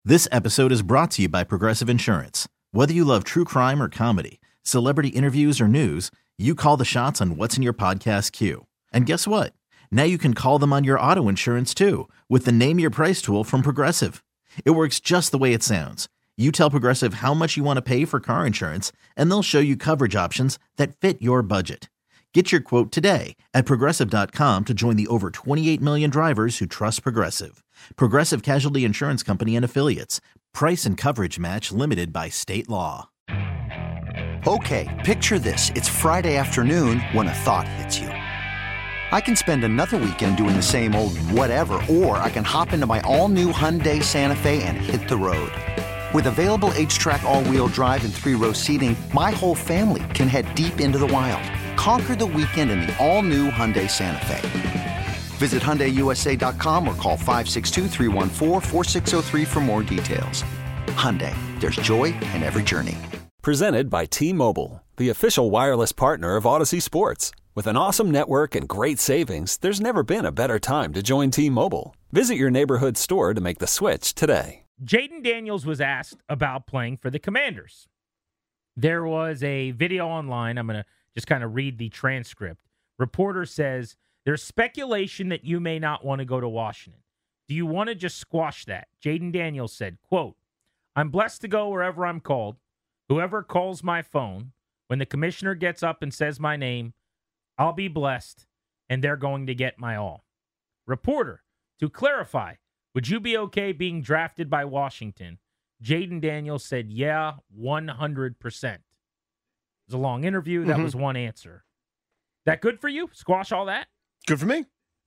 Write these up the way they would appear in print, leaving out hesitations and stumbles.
This episode is brought to you by Progressive Insurance. Whether you love true crime or comedy, celebrity interviews or news, you call the shots on what's in your podcast queue. And guess what? Now you can call them on your auto insurance too with the Name Your Price tool from Progressive. It works just the way it sounds. You tell Progressive how much you want to pay for car insurance, and they'll show you coverage options that fit your budget. Get your quote today at Progressive.com to join the over 28 million drivers who trust Progressive. Progressive Casualty Insurance Company and Affiliates. Price and coverage match limited by state law. Okay, picture this. It's Friday afternoon when a thought hits you. I can spend another weekend doing the same old whatever, or I can hop into my all-new Hyundai Santa Fe and hit the road. With available H-Track all-wheel drive and 3-row seating, my whole family can head deep into the wild. Conquer the weekend in the all-new Hyundai Santa Fe. Visit HyundaiUSA.com or call 562-314-4603 for more details. Hyundai, there's joy in every journey. Presented by T-Mobile, the official wireless partner of Odyssey Sports. With an awesome network and great savings, there's never been a better time to join T-Mobile. Visit your neighborhood store to make the switch today. Jaden Daniels was asked about playing for the Commanders. There was a video online. I'm going to just kind of read the transcript. Reporter says, there's speculation that you may not want to go to Washington. Do you want to just squash that? Jaden Daniels said, quote, I'm blessed to go wherever I'm called. Whoever calls my phone, when the commissioner gets up and says my name, I'll be blessed, and they're going to get my all. Reporter, to clarify, would you be okay being drafted by Washington? Jaden Daniels said, yeah, 100%. It was a long interview. That was one answer. That good for you? Squash all that? Good for me.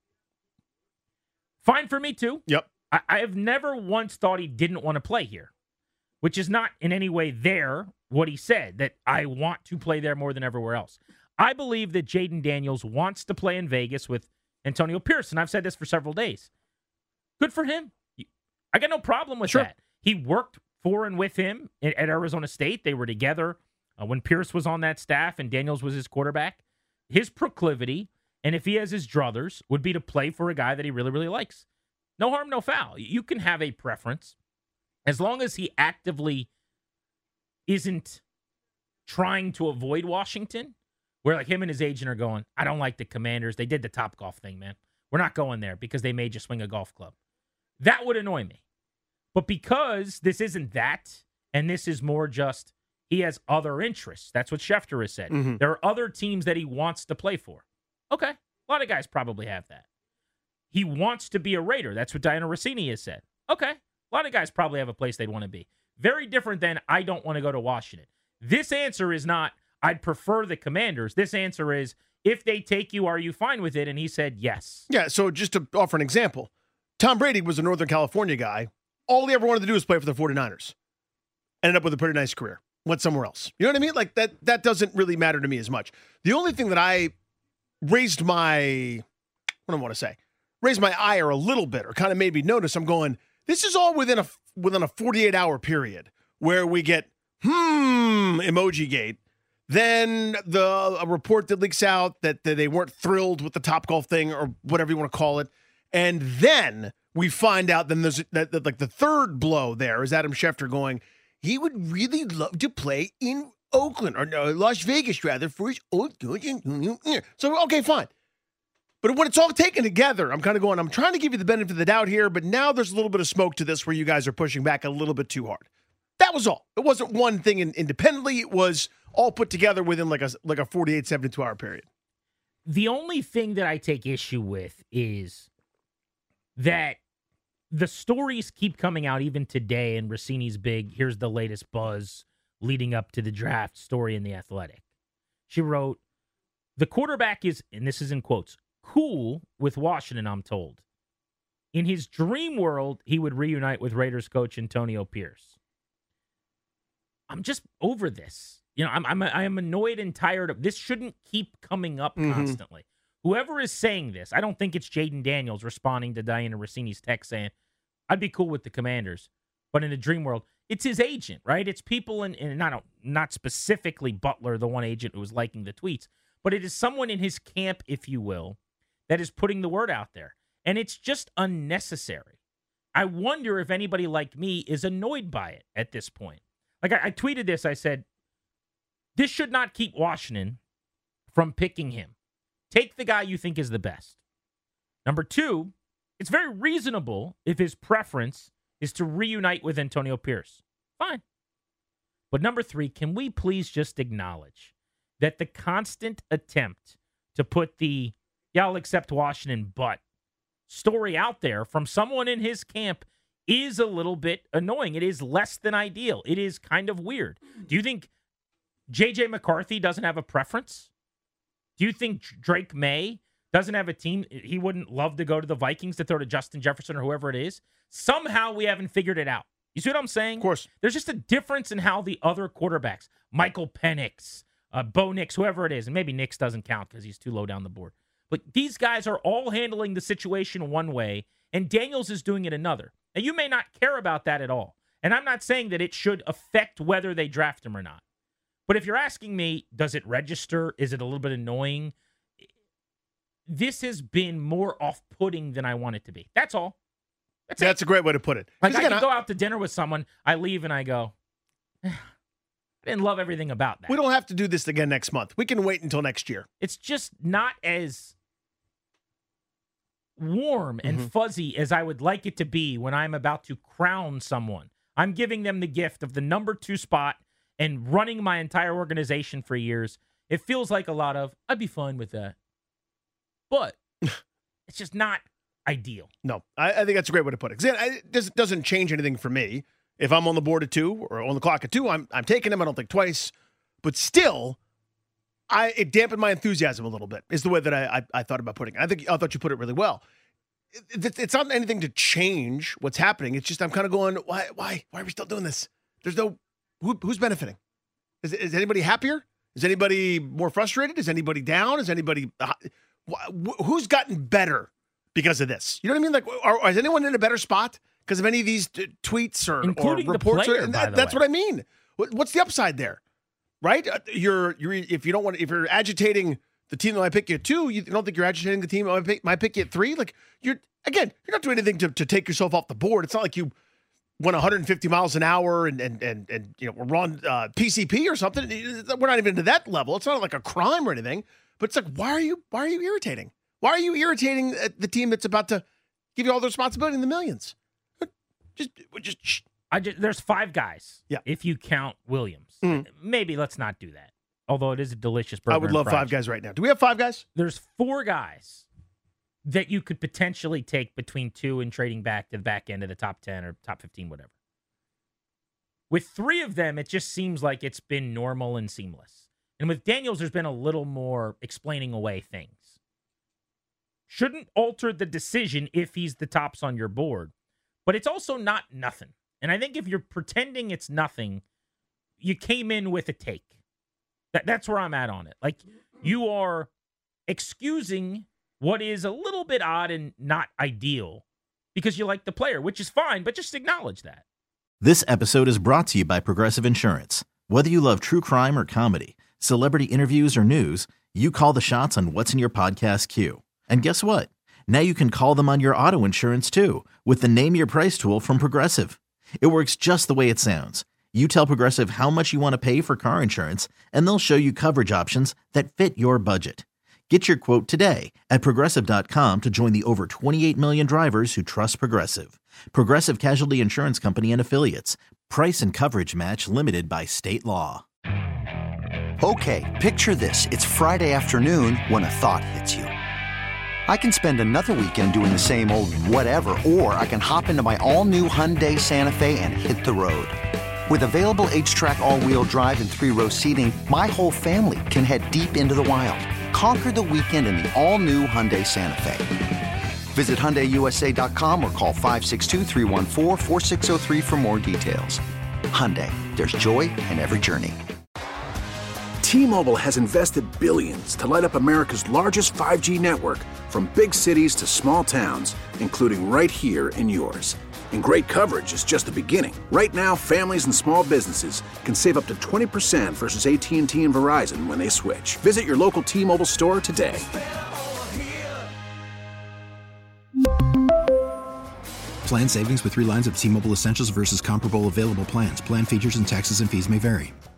Fine for me, too. Yep. I have never once thought he didn't want to play here, which is not in any way what he said, that I want to play there more than everywhere else. I believe that Jaden Daniels wants to play in Vegas with Antonio Pierce, and I've said this for several days. Good for him. I got no problem with that. He worked for and with him at Arizona State. They were together when Pierce was on that staff and Daniels was his quarterback. His proclivity, and if he has his druthers, would be to play for a guy that he really, really likes. No harm, no foul. You can have a preference as long as he actively isn't trying to avoid Washington, where like him and his agent are going, I don't like the Commanders. They did the Topgolf thing, man. We're not going there because they made you swing a golf club. That would annoy me. But because this isn't that, and this is more just he has other interests. That's what Schefter has said. There are other teams that he wants to play for. Okay. A lot of guys probably have that. He wants to be a Raider. That's what Diana Rossini has said. Okay. A lot of guys probably have a place they'd want to be. Very different than I don't want to go to Washington. This answer is not, I'd prefer the Commanders. This answer is, if they take you, are you fine with it? And he said yes. Yeah, so just to offer an example, Tom Brady was a Northern California guy. All he ever wanted to do was play for the 49ers. Ended up with a pretty nice career. Went somewhere else. You know what I mean? Like that doesn't really matter to me as much. The only thing that I raised my ire a little bit, or kind of made me notice, I'm going, this is all within a 48-hour period where we get emoji gate. Then a report that leaks out that they weren't thrilled with the Topgolf thing or whatever you want to call it. And then we find out then there's that like the third blow there is Adam Schefter going, he would really love to play in Oakland or no, Las Vegas rather for his old coach. So, okay, fine. But when it's all taken together, I'm kind of going, I'm trying to give you the benefit of the doubt here, but now there's a little bit of smoke to this where you guys are pushing back a little bit too hard. That was all. It wasn't one thing independently. It was all put together within like a 48, 72-hour period. The only thing that I take issue with is that the stories keep coming out even today, and Rossini's big, here's the latest buzz leading up to the draft story in The Athletic. She wrote, the quarterback is, and this is in quotes, cool with Washington, I'm told. In his dream world, he would reunite with Raiders coach Antonio Pierce. I'm just over this. You know, I am annoyed and tired of this. Shouldn't keep coming up constantly. Whoever is saying this, I don't think it's Jaden Daniels responding to Diana Rossini's text saying, I'd be cool with the Commanders. But in a dream world, it's his agent, right? It's people in not specifically Butler, the one agent who was liking the tweets, but it is someone in his camp, if you will, that is putting the word out there. And it's just unnecessary. I wonder if anybody like me is annoyed by it at this point. Like I tweeted this, I said, this should not keep Washington from picking him. Take the guy you think is the best. Number two, it's very reasonable if his preference is to reunite with Antonio Pierce. Fine. But number three, can we please just acknowledge that the constant attempt to put the, I'll accept Washington, but story out there from someone in his camp is a little bit annoying. It is less than ideal. It is kind of weird. Do you think J.J. McCarthy doesn't have a preference? Do you think Drake May doesn't have a team? He wouldn't love to go to the Vikings to throw to Justin Jefferson or whoever it is. Somehow we haven't figured it out. You see what I'm saying? Of course. There's just a difference in how the other quarterbacks, Michael Penix, Bo Nix, whoever it is, and maybe Nix doesn't count because he's too low down the board. But these guys are all handling the situation one way, and Daniels is doing it another. Now, you may not care about that at all. And I'm not saying that it should affect whether they draft him or not. But if you're asking me, does it register? Is it a little bit annoying? This has been more off-putting than I want it to be. That's all. That's a great way to put it. Like I can go out to dinner with someone, I leave and I go, I didn't love everything about that. We don't have to do this again next month. We can wait until next year. It's just not as warm and fuzzy as I would like it to be when I'm about to crown someone. I'm giving them the gift of the number 2 spot and running my entire organization for years. It feels like a lot of, I'd be fine with that. But it's just not ideal. No, I think that's a great way to put it. It doesn't change anything for me. If I'm on the board at 2 or on the clock at 2, I'm taking him. I don't think twice. But still, it dampened my enthusiasm a little bit, is the way that I thought about putting it. I thought you put it really well. It's not anything to change what's happening. It's just I'm kind of going, why are we still doing this? There's no, who's benefiting? Is anybody happier? Is anybody more frustrated? Is anybody down? Is anybody, who's gotten better because of this? You know what I mean? Like, is anyone in a better spot because of any of these tweets or reports? That's what I mean. What's the upside there? Right? If you're agitating the team that might pick you at 2, you don't think you're agitating the team that might pick you at 3? Like, you're not doing anything to take yourself off the board. It's not like you went 150 miles an hour and we're on PCP or something. We're not even into that level. It's not like a crime or anything. But it's like, why are you irritating? Why are you irritating the team that's about to give you all the responsibility in the millions? There's 5 guys. Yeah. If you count Williams. Maybe let's not do that. Although it is a delicious burger. I would love 5 guys right now. Do we have 5 guys? There's 4 guys that you could potentially take between 2 and trading back to the back end of the top 10 or top 15, whatever. With 3 of them, it just seems like it's been normal and seamless. And with Daniels, there's been a little more explaining away things. Shouldn't alter the decision if he's the tops on your board. But it's also not nothing. And I think if you're pretending it's nothing, you came in with a take. That's where I'm at on it. Like, you are excusing what is a little bit odd and not ideal because you like the player, which is fine, but just acknowledge that. This episode is brought to you by Progressive Insurance. Whether you love true crime or comedy, celebrity interviews or news, you call the shots on what's in your podcast queue. And guess what? Now you can call them on your auto insurance too with the Name Your Price tool from Progressive. It works just the way it sounds. You tell Progressive how much you want to pay for car insurance, and they'll show you coverage options that fit your budget. Get your quote today at Progressive.com to join the over 28 million drivers who trust Progressive. Progressive Casualty Insurance Company and Affiliates. Price and coverage match limited by state law. Okay, picture this. It's Friday afternoon when a thought hits you. I can spend another weekend doing the same old whatever, or I can hop into my all-new Hyundai Santa Fe and hit the road. With available H-Track all-wheel drive and 3-row seating, my whole family can head deep into the wild. Conquer the weekend in the all-new Hyundai Santa Fe. Visit HyundaiUSA.com or call 562-314-4603 for more details. Hyundai, there's joy in every journey. T-Mobile has invested billions to light up America's largest 5G network, from big cities to small towns, including right here in yours. And great coverage is just the beginning. Right now, families and small businesses can save up to 20% versus AT&T and Verizon when they switch. Visit your local T-Mobile store today. Plan savings with 3 lines of T-Mobile Essentials versus comparable available plans. Plan features and taxes and fees may vary.